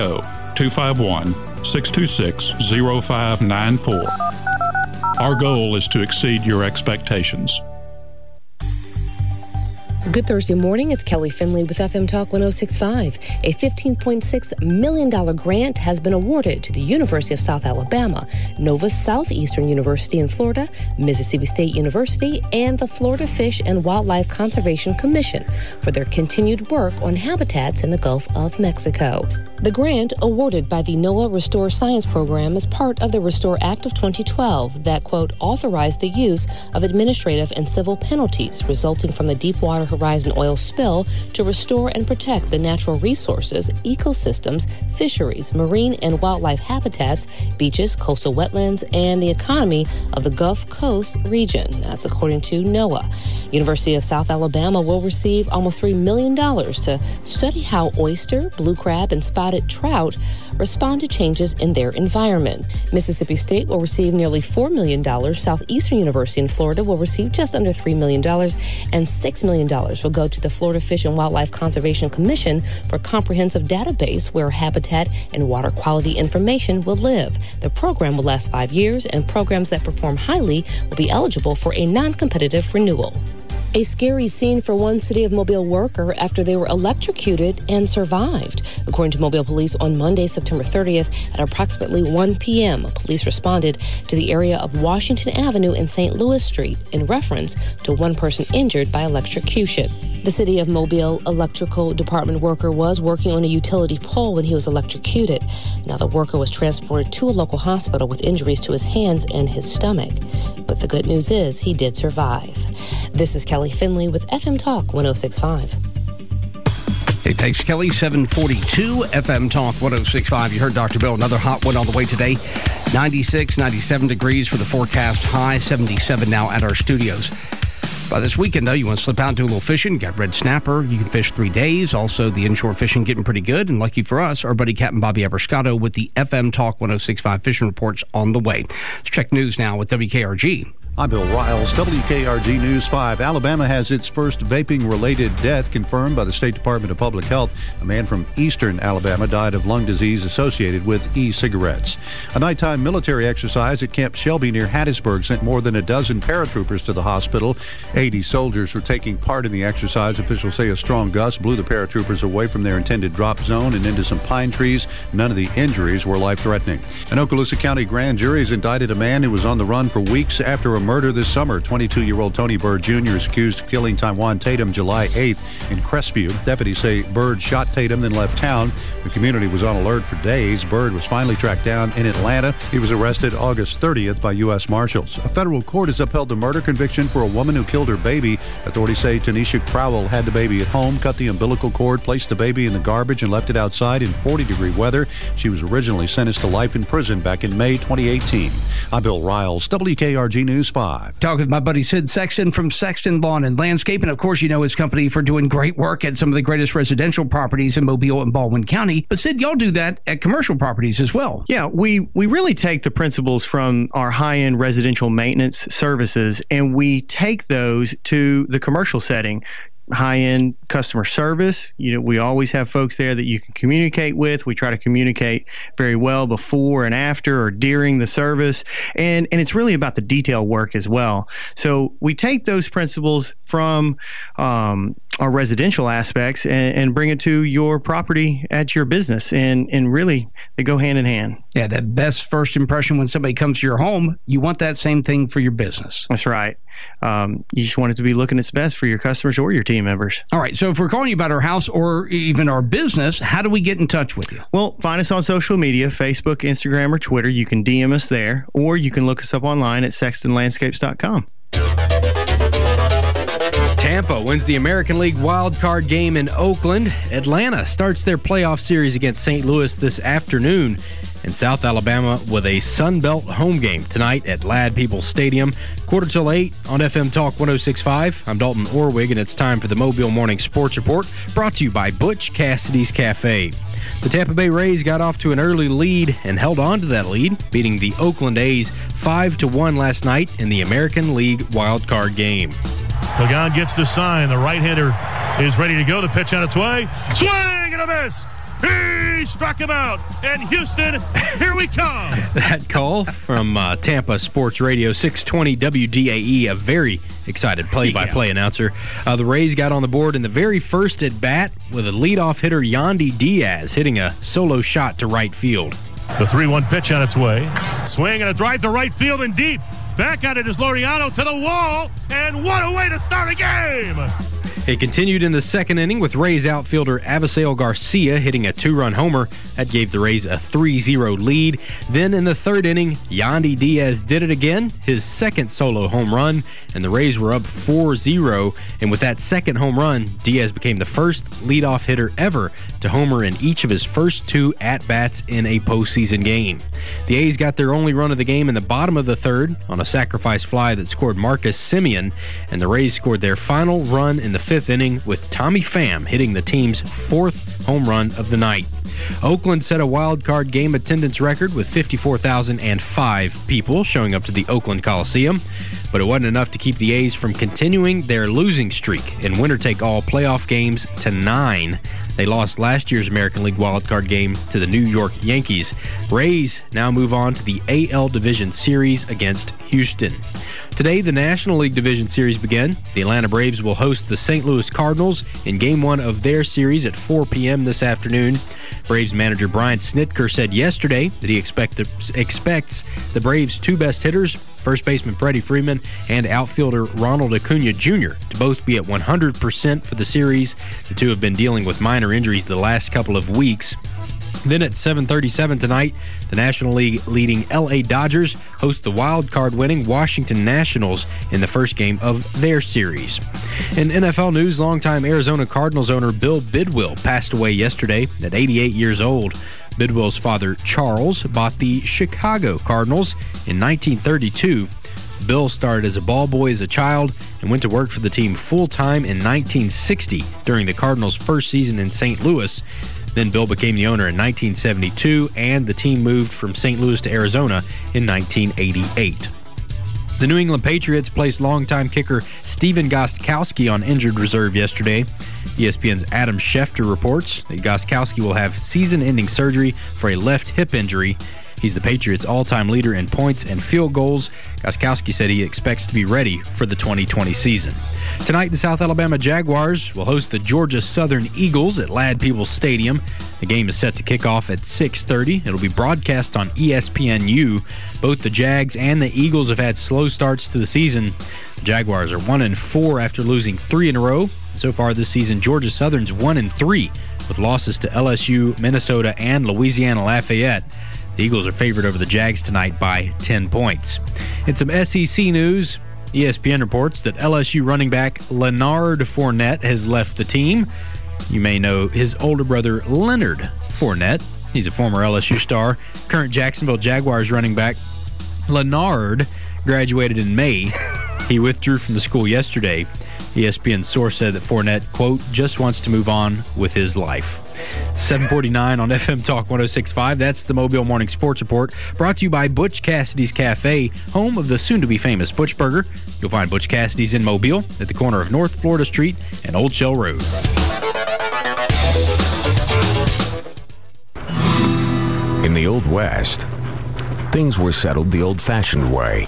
251-626-0594. Our goal is to exceed your expectations. Good Thursday morning. It's Kelly Finley with FM Talk 106.5. A $15.6 million grant has been awarded to the University of South Alabama, Nova Southeastern University in Florida, Mississippi State University, and the Florida Fish and Wildlife Conservation Commission for their continued work on habitats in the Gulf of Mexico. The grant, awarded by the NOAA Restore Science Program, is part of the Restore Act of 2012 that, quote, authorized the use of administrative and civil penalties resulting from the Deepwater Horizon oil spill to restore and protect the natural resources, ecosystems, fisheries, marine and wildlife habitats, beaches, coastal wetlands, and the economy of the Gulf Coast region. That's according to NOAA. University of South Alabama will receive almost $3 million to study how oyster, blue crab, and spotted trout respond to changes in their environment. Mississippi State will receive nearly $4 million. Southeastern University in Florida will receive just under $3 million, and $6 million will go to the Florida Fish and Wildlife Conservation Commission for a comprehensive database where habitat and water quality information will live. The program will last 5 years, and programs that perform highly will be eligible for a non-competitive renewal. A scary scene for one City of Mobile worker after they were electrocuted and survived. According to Mobile Police, on Monday, September 30th, at approximately 1 p.m., police responded to the area of Washington Avenue and St. Louis Street in reference to one person injured by electrocution. The City of Mobile Electrical Department worker was working on a utility pole when he was electrocuted. Now, the worker was transported to a local hospital with injuries to his hands and his stomach. But the good news is he did survive. This is Kelly Finley with FM Talk 106.5. Hey, thanks, Kelly. 742 FM Talk 106.5. You heard Dr. Bill. Another hot one on the way today. 96, 97 degrees for the forecast high. 77 now at our studios. By this weekend, though, you want to slip out and do a little fishing. You got red snapper. You can fish 3 days. Also, the inshore fishing getting pretty good. And lucky for us, our buddy Captain Bobby Abrascato with the FM Talk 106.5 fishing reports on the way. Let's check news now with WKRG. I'm Bill Riles, WKRG News 5. Alabama has its first vaping-related death confirmed by the State Department of Public Health. A man from eastern Alabama died of lung disease associated with e-cigarettes. A nighttime military exercise at Camp Shelby near Hattiesburg sent more than a dozen paratroopers to the hospital. 80 soldiers were taking part in the exercise. Officials say a strong gust blew the paratroopers away from their intended drop zone and into some pine trees. None of the injuries were life-threatening. An Okaloosa County grand jury has indicted a man who was on the run for weeks after a murder this summer. 22-year-old Tony Bird Jr. is accused of killing Tywan Tatum July 8th in Crestview. Deputies say Bird shot Tatum, then left town. The community was on alert for days. Bird was finally tracked down in Atlanta. He was arrested August 30th by U.S. Marshals. A federal court has upheld the murder conviction for a woman who killed her baby. Authorities say Tanisha Crowell had the baby at home, cut the umbilical cord, placed the baby in the garbage, and left it outside in 40-degree weather. She was originally sentenced to life in prison back in May 2018. I'm Bill Riles, WKRG News 5. Talking with my buddy Sid Sexton from Sexton Lawn and Landscape. And of course, you know his company for doing great work at some of the greatest residential properties in Mobile and Baldwin County. But Sid, y'all do that at commercial properties as well. Yeah, we really take the principles from our high-end residential maintenance services and we take those to the commercial setting. High-end customer service. We always have folks there that you can communicate with. We try to communicate very well before and after or during the service. And it's really about the detail work as well. So we take those principles from our residential aspects and bring it to your property at your business. And really, they go hand in hand. Yeah, that best first impression when somebody comes to your home, you want that same thing for your business. That's right. You just want it to be looking its best for your customers or your team members. All right. So if we're calling you about our house or even our business, how do we get in touch with you? Well, find us on social media, Facebook, Instagram, or Twitter. You can DM us there, or you can look us up online at sextonlandscapes.com. Tampa wins the American League Wild Card game in Oakland. Atlanta starts their playoff series against St. Louis this afternoon. And South Alabama with a Sun Belt home game tonight at Ladd Peoples Stadium. 7:45 on FM Talk 106.5. I'm Dalton Orwig, and it's time for the Mobile Morning Sports Report, brought to you by Butch Cassidy's Cafe. The Tampa Bay Rays got off to an early lead and held on to that lead, beating the Oakland A's 5-1 last night in the American League Wild Card game. Pagan gets the sign. The right-hander is ready to go. The pitch on its way. Swing and a miss. He struck him out. And Houston, here we come. That call from Tampa Sports Radio 620 WDAE, a very excited play-by-play announcer. The Rays got on the board in the very first at-bat with a leadoff hitter, Yandy Diaz, hitting a solo shot to right field. The 3-1 pitch on its way. Swing and a drive to right field and deep. Back at it is Laureano to the wall, and what a way to start a game! It continued in the second inning with Rays outfielder Avisail Garcia hitting a 2-run homer. That gave the Rays a 3-0 lead. Then in the third inning, Yandy Diaz did it again, his second solo home run, and the Rays were up 4-0. And with that second home run, Diaz became the first leadoff hitter ever to homer in each of his first two at-bats in a postseason game. The A's got their only run of the game in the bottom of the third on a sacrifice fly that scored Marcus Semien, and the Rays scored their final run in the fifth inning with Tommy Pham hitting the team's fourth home run of the night. Oakland set a wild card game attendance record with 54,005 people showing up to the Oakland Coliseum, but it wasn't enough to keep the A's from continuing their losing streak in winner-take-all playoff games to 9. They lost last year's American League Wild Card game to the New York Yankees. Rays now move on to the AL Division Series against Houston. Today, the National League Division Series began. The Atlanta Braves will host the St. Louis Cardinals in Game 1 of their series at 4 p.m. this afternoon. Braves manager Brian Snitker said yesterday that he expects the Braves' two best hitters, first baseman Freddie Freeman and outfielder Ronald Acuna Jr., to both be at 100% for the series. The two have been dealing with minor injuries the last couple of weeks. Then at 7:37 tonight, the National League leading LA Dodgers host the wild card winning Washington Nationals in the first game of their series. In NFL news, longtime Arizona Cardinals owner Bill Bidwill passed away yesterday at 88 years old. Bidwill's father, Charles, bought the Chicago Cardinals in 1932. Bill started as a ball boy as a child and went to work for the team full-time in 1960 during the Cardinals' first season in St. Louis. Then Bill became the owner in 1972, and the team moved from St. Louis to Arizona in 1988. The New England Patriots placed longtime kicker Stephen Gostkowski on injured reserve yesterday. ESPN's Adam Schefter reports that Gostkowski will have season-ending surgery for a left hip injury. He's the Patriots' all-time leader in points and field goals. Gostkowski said he expects to be ready for the 2020 season. Tonight, the South Alabama Jaguars will host the Georgia Southern Eagles at Ladd Peebles Stadium. The game is set to kick off at 6:30. It'll be broadcast on ESPNU. Both the Jags and the Eagles have had slow starts to the season. The Jaguars are 1-4 after losing 3 in a row. So far this season, Georgia Southern's 1-3 with losses to LSU, Minnesota, and Louisiana Lafayette. The Eagles are favored over the Jags tonight by 10 points. In some SEC news, ESPN reports that LSU running back Leonard Fournette has left the team. You may know his older brother Leonard Fournette. He's a former LSU star. Current Jacksonville Jaguars running back Leonard graduated in May. He withdrew from the school yesterday. ESPN source said that Fournette, quote, just wants to move on with his life. 7:49 on FM Talk 106.5. That's the Mobile Morning Sports Report, brought to you by Butch Cassidy's Cafe, home of the soon-to-be-famous Butch Burger. You'll find Butch Cassidy's in Mobile at the corner of North Florida Street and Old Shell Road. In the Old West, things were settled the old-fashioned way.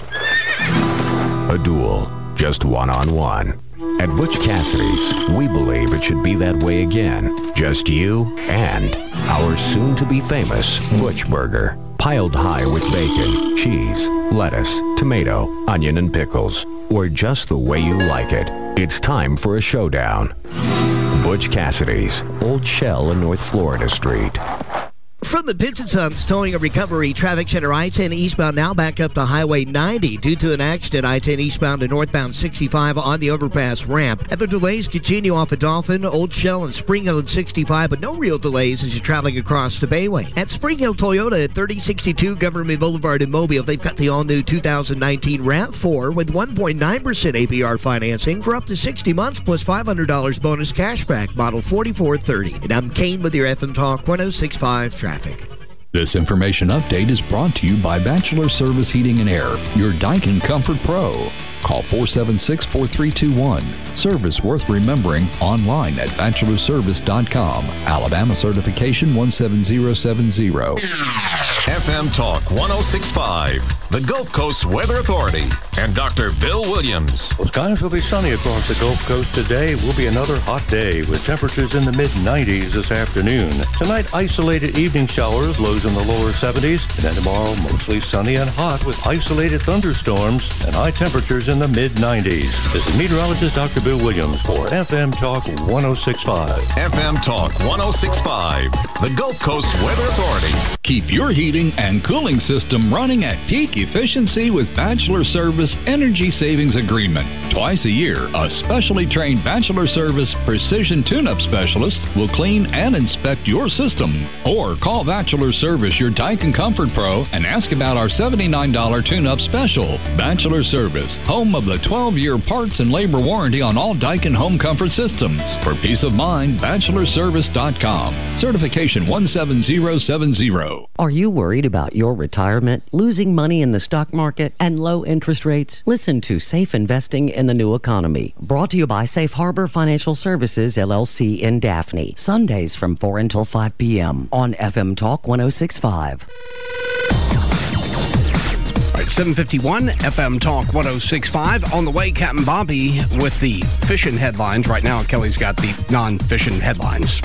A duel, just one-on-one. At Butch Cassidy's, we believe it should be that way again. Just you and our soon-to-be-famous Butch Burger. Piled high with bacon, cheese, lettuce, tomato, onion, and pickles. Or just the way you like it. It's time for a showdown. Butch Cassidy's, Old Shell and North Florida Street. From the Pitts & Sons Towing and Recovery Traffic Center, I-10 eastbound now back up to Highway 90 due to an accident. I-10 eastbound to northbound 65 on the overpass ramp. And the delays continue off of Dolphin, Old Shell, and Spring Hill at 65, but no real delays as you're traveling across the Bayway. At Spring Hill Toyota at 3062 Government Boulevard in Mobile, they've got the all-new 2019 RAV4 with 1.9% APR financing for up to 60 months plus $500 bonus cashback, model 4430. And I'm Kane with your FM Talk 106.5 Traffic. This information update is brought to you by Bachelor Service Heating and Air, your Daikin Comfort Pro. Call 476-4321. Service worth remembering online at bachelorservice.com. Alabama certification 17070. FM Talk 106.5, the Gulf Coast Weather Authority, and Dr. Bill Williams. Well, skies will be sunny across the Gulf Coast today. Will be another hot day with temperatures in the mid-90s this afternoon. Tonight, isolated evening showers, lows in the lower 70s. And then tomorrow, mostly sunny and hot with isolated thunderstorms and high temperatures in the mid-90s. This is meteorologist Dr. Bill Williams for FM Talk 106.5. FM Talk 106.5, the Gulf Coast Weather Authority. Keep your heating and cooling system running at peak efficiency with Bachelor Service Energy Savings Agreement. Twice a year, a specially trained Bachelor Service Precision Tune-Up Specialist will clean and inspect your system. Or call Bachelor Service, your Daikin Comfort Pro, and ask about our $79 tune-up special. Bachelor Service, home of the 12-year parts and labor warranty on all Daikin home comfort systems. For peace of mind, bachelorservice.com. Certification 17070. Are you worried about your retirement, losing money in the stock market, and low interest rates? Listen to Safe Investing in the New Economy. Brought to you by Safe Harbor Financial Services, LLC in Daphne. Sundays from 4 until 5 p.m. on FM Talk 106.5. 7:51, FM Talk 106.5. On the way, Captain Bobby with the fishing headlines. Right now, Kelly's got the non-fishing headlines.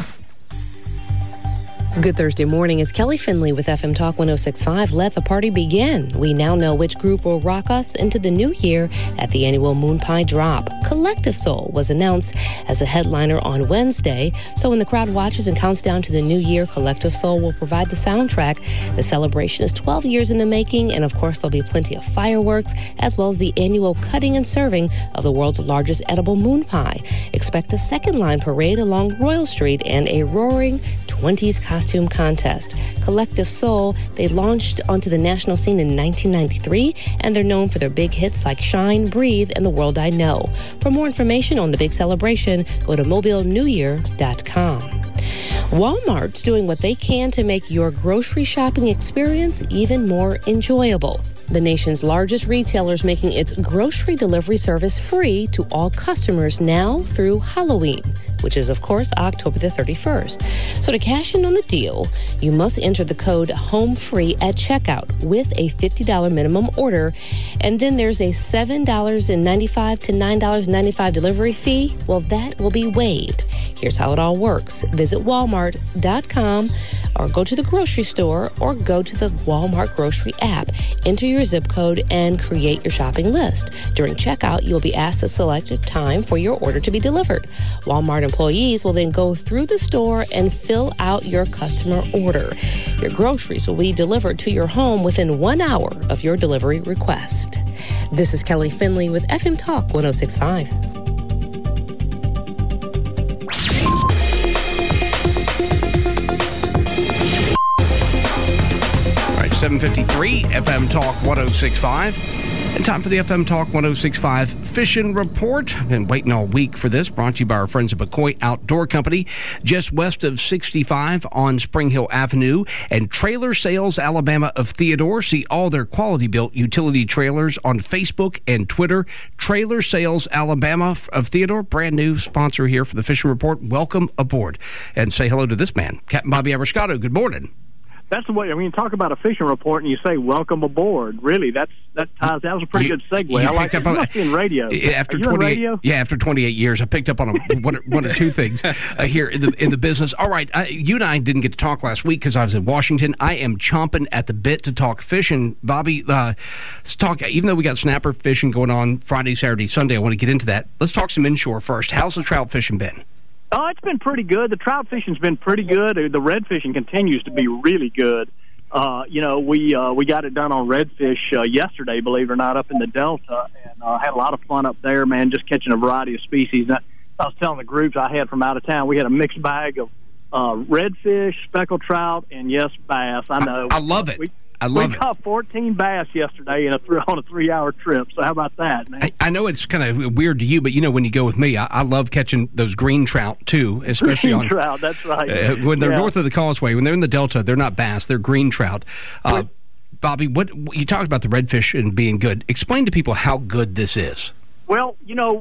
Good Thursday morning. It's Kelly Finley with FM Talk 106.5. Let the party begin. We now know which group will rock us into the new year at the annual Moon Pie Drop. Collective Soul was announced as a headliner on Wednesday. So when the crowd watches and counts down to the new year, Collective Soul will provide the soundtrack. The celebration is 12 years in the making, and of course there'll be plenty of fireworks, as well as the annual cutting and serving of the world's largest edible moon pie. Expect a second line parade along Royal Street and a roaring 20s costume contest. Collective Soul, they launched onto the national scene in 1993, and they're known for their big hits like Shine, Breathe, and The World I Know. For more information on the big celebration, go to mobilenewyear.com. Walmart's doing what they can to make your grocery shopping experience even more enjoyable. the nation's largest retailer is making its grocery delivery service free to all customers now through Halloween, which is, of course, October the 31st. So to cash in on the deal, you must enter the code HOMEFREE at checkout with a $50 minimum order. And then there's a $7.95 to $9.95 delivery fee. Well, that will be waived. Here's how it all works. Visit Walmart.com or go to the grocery store or go to the Walmart grocery app. Enter your zip code and create your shopping list. During checkout, you'll be asked to select a time for your order to be delivered. Walmart employees will then go through the store and fill out your customer order. Your groceries will be delivered to your home within 1 hour of your delivery request. This is Kelly Finley with FM Talk 106.5. 7:53 FM Talk 106.5. And time for the FM Talk 106.5 Fishing Report. I've been waiting all week for this. Brought to you by our friends at McCoy Outdoor Company, just west of 65 on Spring Hill Avenue, and Trailer Sales Alabama of Theodore. See all their quality-built utility trailers on Facebook and Twitter. Trailer Sales Alabama of Theodore, brand new sponsor here for the Fishing Report. Welcome aboard. And say hello to this man, Captain Bobby Abrascato. Good morning. That's the way. I mean, talk about a fishing report, and you say "Welcome aboard." Really, that was a pretty good segue. I like it. You must be in radio. After 28 years, I picked up on one or two things here in the business. All right, you and I didn't get to talk last week because I was in Washington. I am chomping at the bit to talk fishing, Bobby. Let's talk. Even though we got snapper fishing going on Friday, Saturday, Sunday, I want to get into that. Let's talk some inshore first. How's the trout fishing been? Oh, it's been pretty good. The trout fishing's been pretty good. The red fishing continues to be really good. We got it done on redfish yesterday, believe it or not, up in the Delta, and had a lot of fun up there, man, just catching a variety of species. I was telling the groups I had from out of town, we had a mixed bag of redfish, speckled trout, and yes, bass. I know. I love it. We caught 14 bass yesterday on a 3-hour trip. So how about that, man? I know it's kind of weird to you, but when you go with me, I love catching those green trout too, especially green trout. That's right. When they're north of the Causeway, when they're in the Delta, they're not bass; they're green trout. Bobby, what you talked about the redfish and being good. Explain to people how good this is. Well,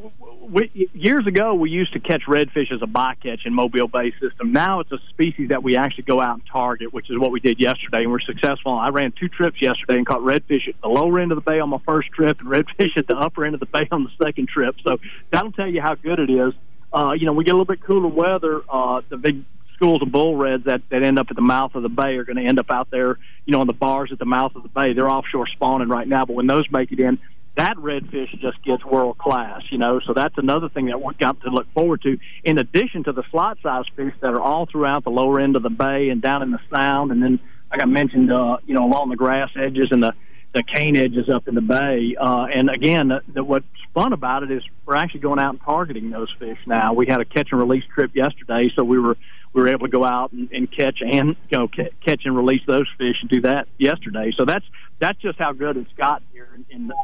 years ago, we used to catch redfish as a bycatch in Mobile Bay system. Now it's a species that we actually go out and target, which is what we did yesterday, and we're successful. I ran 2 trips yesterday and caught redfish at the lower end of the bay on my first trip and redfish at the upper end of the bay on the second trip. So that'll tell you how good it is. We get a little bit cooler weather. The big schools of bull reds that end up at the mouth of the bay are going to end up out there, on the bars at the mouth of the bay. They're offshore spawning right now, but when those make it in, that redfish just gets world class, so that's another thing that we've got to look forward to, in addition to the slot size fish that are all throughout the lower end of the bay and down in the sound, and then like I mentioned, along the grass edges and the cane edges up in the bay. And again, what's fun about it is we're actually going out and targeting those fish now. We had a catch and release trip yesterday, so we were able to go out and catch and catch and release those fish and do that yesterday. So that's just how good it's gotten here in the.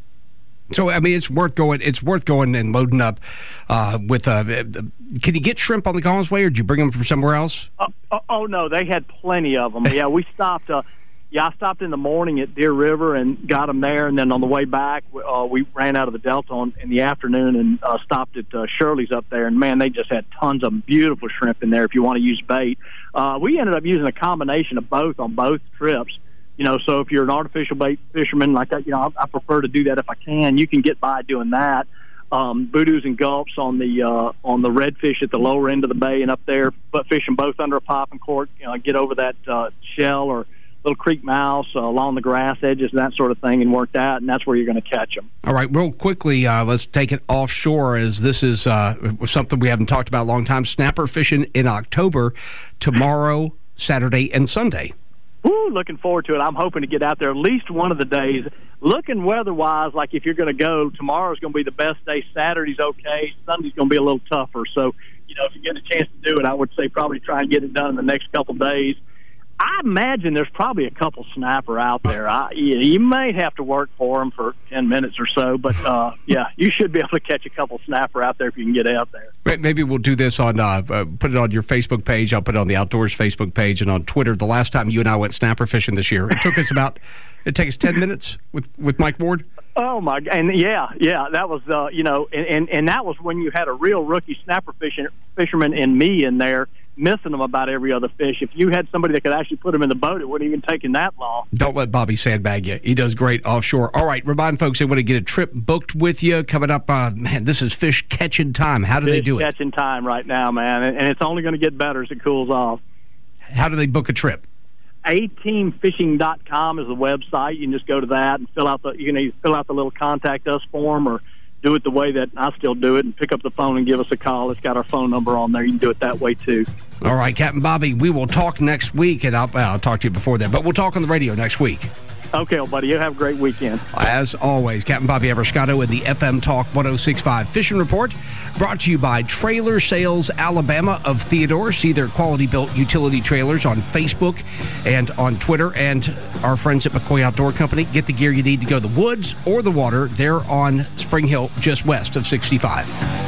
So, I mean, it's worth going and loading up with. Can you get shrimp on the Causeway, or did you bring them from somewhere else? Oh no, they had plenty of them. Yeah, we stopped. I stopped in the morning at Deer River and got them there, and then on the way back, we ran out of the Delta in the afternoon and stopped at Shirley's up there, and man, they just had tons of beautiful shrimp in there. If you want to use bait, we ended up using a combination of both on both trips. So if you're an artificial bait fisherman like that, I prefer to do that if I can. You can get by doing that. Boodoos and gulps on the redfish at the lower end of the bay and up there, but fishing both under a popping cork, get over that shell or little creek mouse along the grass edges and that sort of thing and work that, and that's where you're going to catch them. All right, real quickly, let's take it offshore, as this is something we haven't talked about a long time. Snapper fishing in October, tomorrow, Saturday, and Sunday. Ooh, looking forward to it. I'm hoping to get out there at least one of the days. Looking weather-wise, like if you're going to go, tomorrow's going to be the best day. Saturday's okay. Sunday's going to be a little tougher. So, if you get a chance to do it, I would say probably try and get it done in the next couple of days. I imagine there's probably a couple snapper out there. You may have to work for them for 10 minutes or so, but yeah, you should be able to catch a couple snapper out there if you can get out there. Maybe we'll do this on put it on your Facebook page. I'll put it on the Outdoors Facebook page and on Twitter. The last time you and I went snapper fishing this year, it took us 10 minutes with Mike Ward. Oh my! And yeah, that was and that was when you had a real rookie snapper fisherman and me in there, missing them about every other fish. If you had somebody that could actually put them in the boat, it wouldn't even take him that long. Don't let Bobby sandbag you. He does great offshore. All right, remind folks they want to get a trip booked with you coming up. Man, this is fish catching time. How do they do it? Fish catching time right now, man, and it's only going to get better as it cools off. How do they book a trip? ateamfishing.com is the website. You can just go to that and fill out the little contact us form, or do it the way that I still do it and pick up the phone and give us a call. It's got our phone number on there. You can do it that way too. All right, Captain Bobby, we will talk next week, and I'll talk to you before then, but we'll talk on the radio next week. Okay, well, buddy, you have a great weekend. As always, Captain Bobby Abrascato with the FM Talk 106.5 Fishing Report, brought to you by Trailer Sales Alabama of Theodore. See their quality-built utility trailers on Facebook and on Twitter. And our friends at McCoy Outdoor Company. Get the gear you need to go to the woods or the water. They're on Spring Hill, just west of 65.